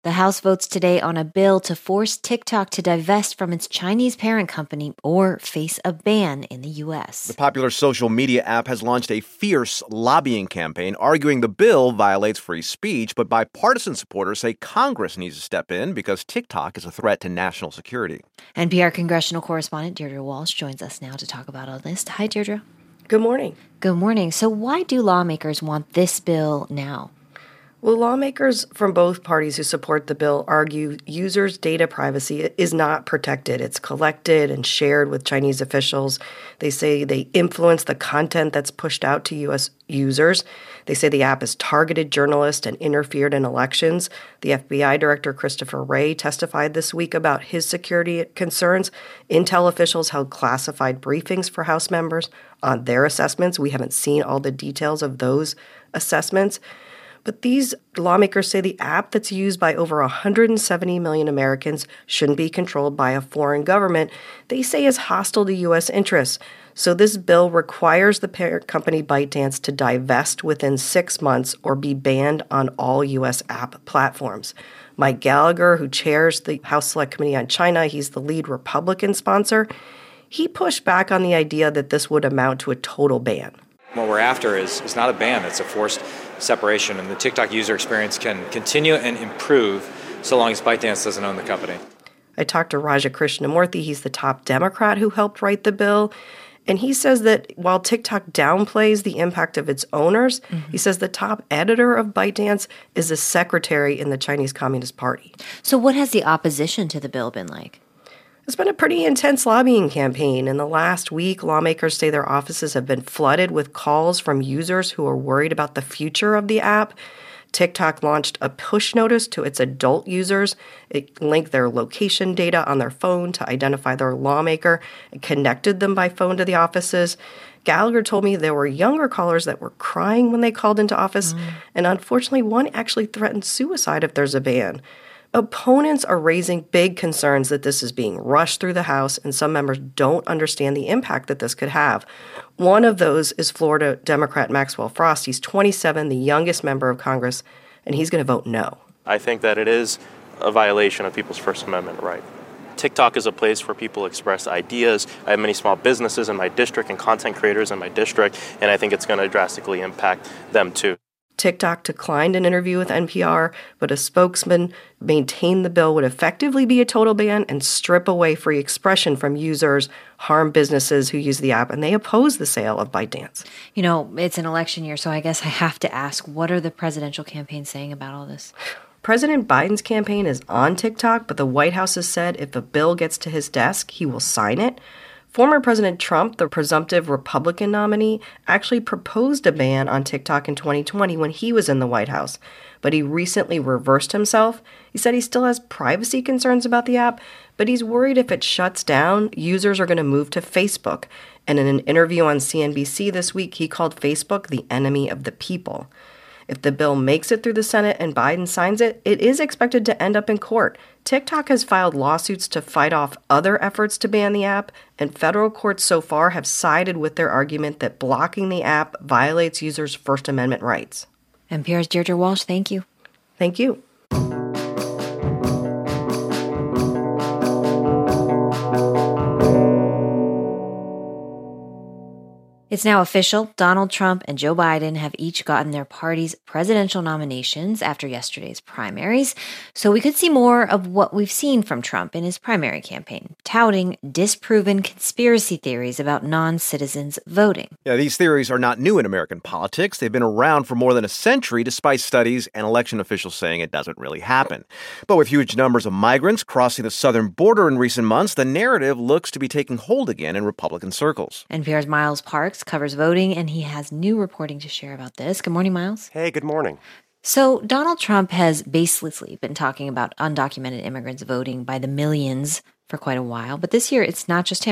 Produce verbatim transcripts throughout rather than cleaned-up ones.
The House votes today on a bill to force TikTok to divest from its Chinese parent company or face a ban in the U S. The popular social media app has launched a fierce lobbying campaign arguing the bill violates free speech, but bipartisan supporters say Congress needs to step in because TikTok is a threat to national security. N P R congressional correspondent Deirdre Walsh joins us now to talk about all this. Hi, Deirdre. Good morning. Good morning. So why do lawmakers want this bill now? Well, lawmakers from both parties who support the bill argue users' data privacy is not protected. It's collected and shared with Chinese officials. They say they influence the content that's pushed out to U S users. They say the app has targeted journalists and interfered in elections. The F B I Director Christopher Wray testified this week about his security concerns. Intel officials held classified briefings for House members on their assessments. We haven't seen all the details of those assessments. But these lawmakers say the app that's used by over one hundred seventy million Americans shouldn't be controlled by a foreign government they say is hostile to U S interests. So this bill requires the parent company ByteDance to divest within six months or be banned on all U S app platforms. Mike Gallagher, who chairs the House Select Committee on China, he's the lead Republican sponsor, he pushed back on the idea that this would amount to a total ban. What we're after is, is not a ban, it's a forced separation, and the TikTok user experience can continue and improve so long as ByteDance doesn't own the company. I talked to Raja Krishnamurthy, he's the top Democrat who helped write the bill, and he says that while TikTok downplays the impact of its owners, mm-hmm. he says the top editor of ByteDance is a secretary in the Chinese Communist Party. So what has the opposition to the bill been like? It's been a pretty intense lobbying campaign. In the last week, lawmakers say their offices have been flooded with calls from users who are worried about the future of the app. TikTok launched a push notice to its adult users. It linked their location data on their phone to identify their lawmaker and connected them by phone to the offices. Gallagher told me there were younger callers that were crying when they called into office, mm. and unfortunately, one actually threatened suicide if there's a ban. Opponents are raising big concerns that this is being rushed through the House, and some members don't understand the impact that this could have. One of those is Florida Democrat Maxwell Frost. He's twenty-seven, the youngest member of Congress, and he's going to vote no. I think that it is a violation of people's First Amendment right. TikTok is a place where people express ideas. I have many small businesses in my district and content creators in my district, and I think it's going to drastically impact them too. TikTok declined an interview with N P R, but a spokesman maintained the bill would effectively be a total ban and strip away free expression from users, harm businesses who use the app, and they oppose the sale of ByteDance. You know, it's an election year, so I guess I have to ask, what are the presidential campaigns saying about all this? President Biden's campaign is on TikTok, but the White House has said if a bill gets to his desk, he will sign it. Former President Trump, the presumptive Republican nominee, actually proposed a ban on TikTok in twenty twenty when he was in the White House, but he recently reversed himself. He said he still has privacy concerns about the app, but he's worried if it shuts down, users are going to move to Facebook. And in an interview on C N B C this week, he called Facebook the enemy of the people. If the bill makes it through the Senate and Biden signs it, it is expected to end up in court. TikTok has filed lawsuits to fight off other efforts to ban the app, and federal courts so far have sided with their argument that blocking the app violates users' First Amendment rights. N P R's Deirdre Walsh, thank you. Thank you. It's now official. Donald Trump and Joe Biden have each gotten their party's presidential nominations after yesterday's primaries. So we could see more of what we've seen from Trump in his primary campaign, touting disproven conspiracy theories about non-citizens voting. Yeah, these theories are not new in American politics. They've been around for more than a century, despite studies and election officials saying it doesn't really happen. But with huge numbers of migrants crossing the southern border in recent months, the narrative looks to be taking hold again in Republican circles. N P R's Miles Parks covers voting, and he has new reporting to share about this. Good morning, Miles. Hey, good morning. So Donald Trump has baselessly been talking about undocumented immigrants voting by the millions for quite a while, but this year it's not just him, right?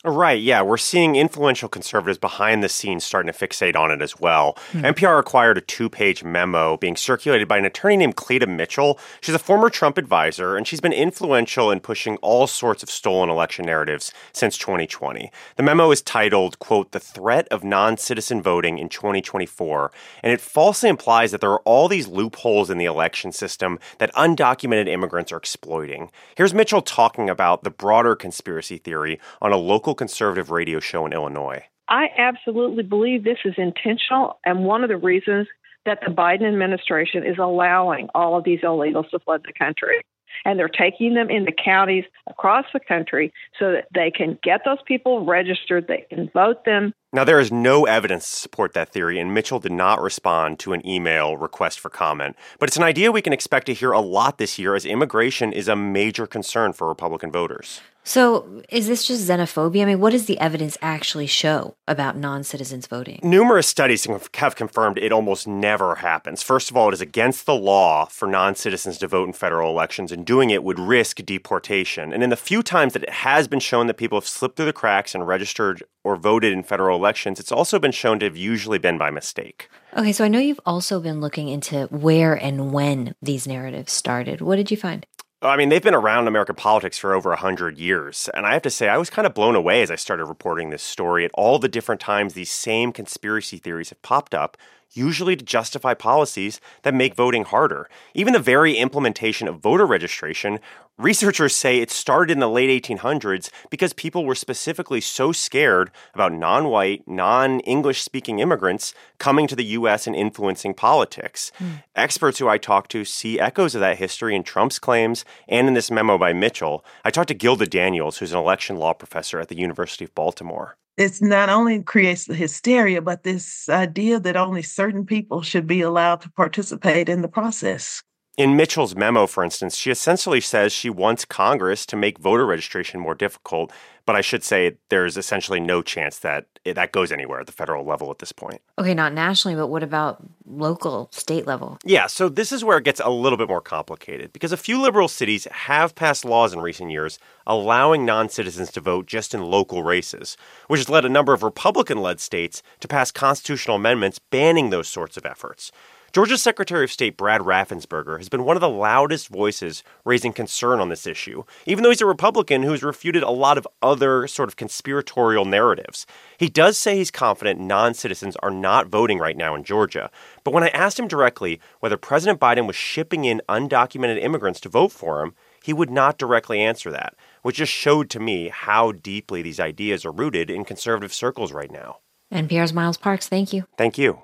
Right, yeah. We're seeing influential conservatives behind the scenes starting to fixate on it as well. Mm-hmm. N P R acquired a two-page memo being circulated by an attorney named Cleta Mitchell. She's a former Trump advisor, and she's been influential in pushing all sorts of stolen election narratives since twenty twenty. The memo is titled, quote, "The Threat of Non-Citizen Voting in twenty twenty-four," and it falsely implies that there are all these loopholes in the election system that undocumented immigrants are exploiting. Here's Mitchell talking about the broader conspiracy theory on a local conservative radio show in Illinois. I absolutely believe this is intentional, and one of the reasons that the Biden administration is allowing all of these illegals to flood the country. And they're taking them into counties across the country so that they can get those people registered, they can vote them. Now, there is no evidence to support that theory, and Mitchell did not respond to an email request for comment. But it's an idea we can expect to hear a lot this year, as immigration is a major concern for Republican voters. So is this just xenophobia? I mean, what does the evidence actually show about non-citizens voting? Numerous studies have confirmed it almost never happens. First of all, it is against the law for non-citizens to vote in federal elections, and doing it would risk deportation. And in the few times that it has been shown that people have slipped through the cracks and registered or voted in federal elections, it's also been shown to have usually been by mistake. Okay, so I know you've also been looking into where and when these narratives started. What did you find? I mean, they've been around American politics for over one hundred years. And I have to say, I was kind of blown away as I started reporting this story at all the different times these same conspiracy theories have popped up, usually to justify policies that make voting harder. Even the very implementation of voter registration, researchers say it started in the late eighteen hundreds because people were specifically so scared about non-white, non-English speaking immigrants coming to the U S and influencing politics. Mm. Experts who I talked to see echoes of that history in Trump's claims and in this memo by Mitchell. I talked to Gilda Daniels, who's an election law professor at the University of Baltimore. It's not only creates the hysteria, but this idea that only certain people should be allowed to participate in the process. In Mitchell's memo, for instance, she essentially says she wants Congress to make voter registration more difficult, but I should say there's essentially no chance that that goes anywhere at the federal level at this point. Okay, not nationally, but what about local, state level? Yeah, so this is where it gets a little bit more complicated, because a few liberal cities have passed laws in recent years allowing non-citizens to vote just in local races, which has led a number of Republican-led states to pass constitutional amendments banning those sorts of efforts. Georgia's Secretary of State Brad Raffensperger has been one of the loudest voices raising concern on this issue, even though he's a Republican who's refuted a lot of other sort of conspiratorial narratives. He does say he's confident non-citizens are not voting right now in Georgia, but when I asked him directly whether President Biden was shipping in undocumented immigrants to vote for him, he would not directly answer that, which just showed to me how deeply these ideas are rooted in conservative circles right now. N P R's Miles Parks, thank you. Thank you.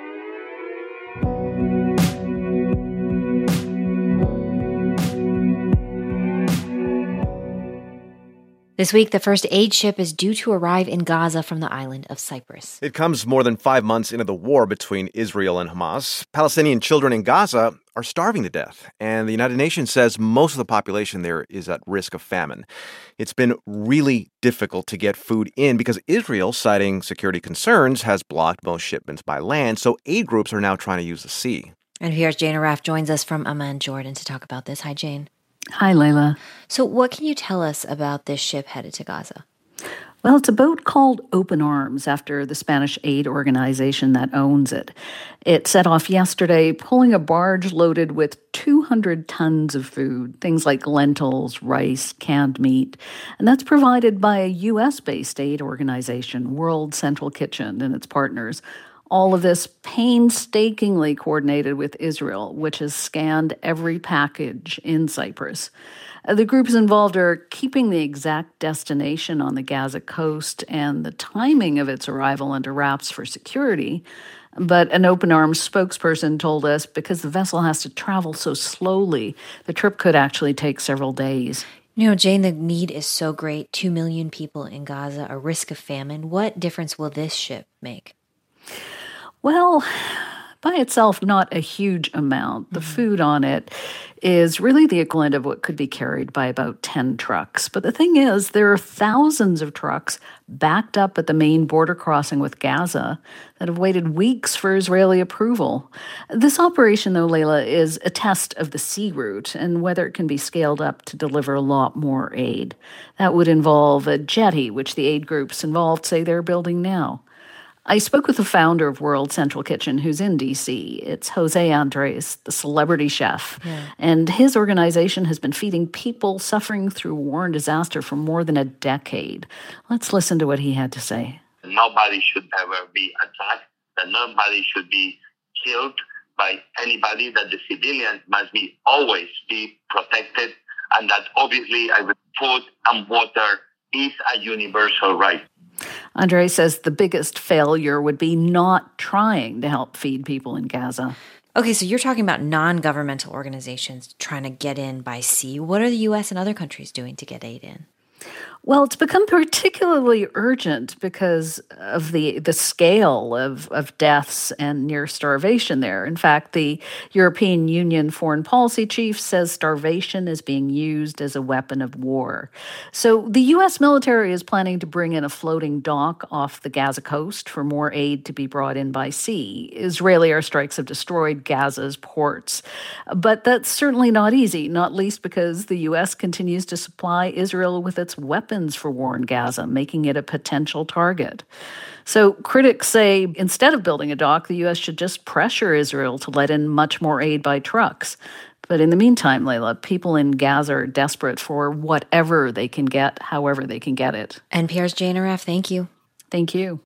This week, the first aid ship is due to arrive in Gaza from the island of Cyprus. It comes more than five months into the war between Israel and Hamas. Palestinian children in Gaza are starving to death, and the United Nations says most of the population there is at risk of famine. It's been really difficult to get food in because Israel, citing security concerns, has blocked most shipments by land, so aid groups are now trying to use the sea. N P R's Jane Arraf joins us from Amman, Jordan, to talk about this. Hi, Jane. Hi, Layla. So what can you tell us about this ship headed to Gaza? Well, it's a boat called Open Arms after the Spanish aid organization that owns it. It set off yesterday, pulling a barge loaded with two hundred tons of food, things like lentils, rice, canned meat. And that's provided by a U S-based aid organization, World Central Kitchen, and its partners. All of this painstakingly coordinated with Israel, which has scanned every package in Cyprus. The groups involved are keeping the exact destination on the Gaza coast and the timing of its arrival under wraps for security. But an Open Arms spokesperson told us because the vessel has to travel so slowly, the trip could actually take several days. You know, Jane, the need is so great. Two million people in Gaza, a risk of famine. What difference will this ship make? Well, by itself not a huge amount. The mm-hmm. food on it is really the equivalent of what could be carried by about ten trucks. But the thing is, there are thousands of trucks backed up at the main border crossing with Gaza that have waited weeks for Israeli approval. This operation, though, Leila, is a test of the sea route and whether it can be scaled up to deliver a lot more aid. That would involve a jetty, which the aid groups involved say they're building now. I spoke with the founder of World Central Kitchen, who's in D C. It's Jose Andres, the celebrity chef. Yeah. And his organization has been feeding people suffering through war and disaster for more than a decade. Let's listen to what he had to say. Nobody should ever be attacked, that nobody should be killed by anybody, that the civilians must be always be protected, and that obviously food and water is a universal right. Andre says the biggest failure would be not trying to help feed people in Gaza. Okay, so you're talking about non-governmental organizations trying to get in by sea. What are the U S and other countries doing to get aid in? Well, it's become particularly urgent because of the the scale of, of deaths and near starvation there. In fact, the European Union foreign policy chief says starvation is being used as a weapon of war. So the U S military is planning to bring in a floating dock off the Gaza coast for more aid to be brought in by sea. Israeli airstrikes have destroyed Gaza's ports. But that's certainly not easy, not least because the U S continues to supply Israel with its weapons for war in Gaza, making it a potential target. So critics say instead of building a dock, the U S should just pressure Israel to let in much more aid by trucks. But in the meantime, Leila, people in Gaza are desperate for whatever they can get, however they can get it. N P R's Jane Aref, thank you. Thank you.